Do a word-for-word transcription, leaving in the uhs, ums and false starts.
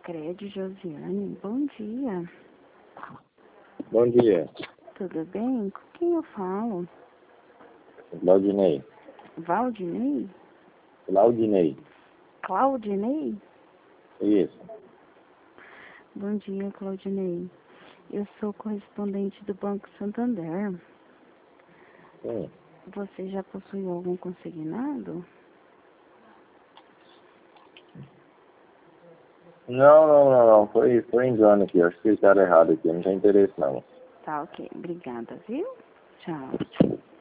Sicredi, Josiane, bom dia. Bom dia. Tudo bem? Com quem eu falo? Claudinei. Valdinei? Claudinei. Claudinei? Isso. Bom dia, Claudinei. Eu sou correspondente do Banco Santander. Sim. Você já possuiu algum consignado? Não, não, não, não. Foi, foi engano aqui. Acho que fizeram errado aqui. Não tem interesse, não. Tá, ok. Obrigada, viu? Tchau.